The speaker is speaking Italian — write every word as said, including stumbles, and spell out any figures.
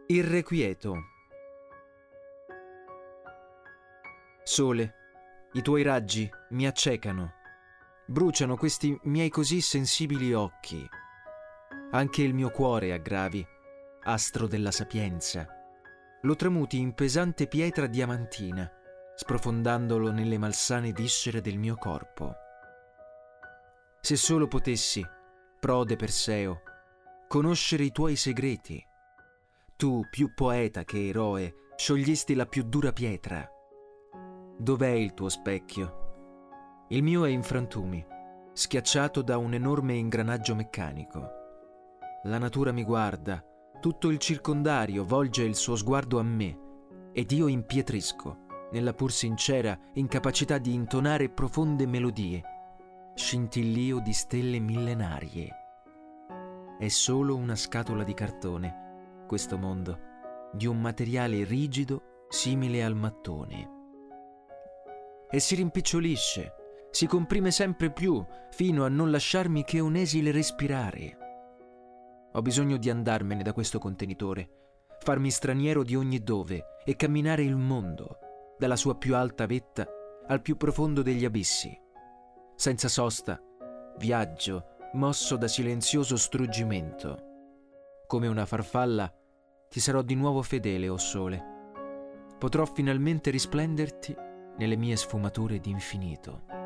Irrequieto. Sole, i tuoi raggi mi accecano, bruciano questi miei così sensibili occhi. Anche il mio cuore aggravi, astro della sapienza. Lo tramuti in pesante pietra diamantina, sprofondandolo nelle malsane viscere del mio corpo. Se solo potessi, prode Perseo, conoscere i tuoi segreti. Tu, più poeta che eroe, sciogliesti la più dura pietra. Dov'è il tuo specchio? Il mio è in frantumi, schiacciato da un enorme ingranaggio meccanico. La natura mi guarda, tutto il circondario volge il suo sguardo a me, ed io impietrisco, nella pur sincera incapacità di intonare profonde melodie, scintillio di stelle millenarie. È solo una scatola di cartone, questo mondo, di un materiale rigido simile al mattone. E si rimpicciolisce, si comprime sempre più, fino a non lasciarmi che un esile respirare. Ho bisogno di andarmene da questo contenitore, farmi straniero di ogni dove e camminare il mondo, dalla sua più alta vetta al più profondo degli abissi. Senza sosta, viaggio, mosso da silenzioso struggimento. Come una farfalla, ti sarò di nuovo fedele, o sole. Potrò finalmente risplenderti nelle mie sfumature d'infinito.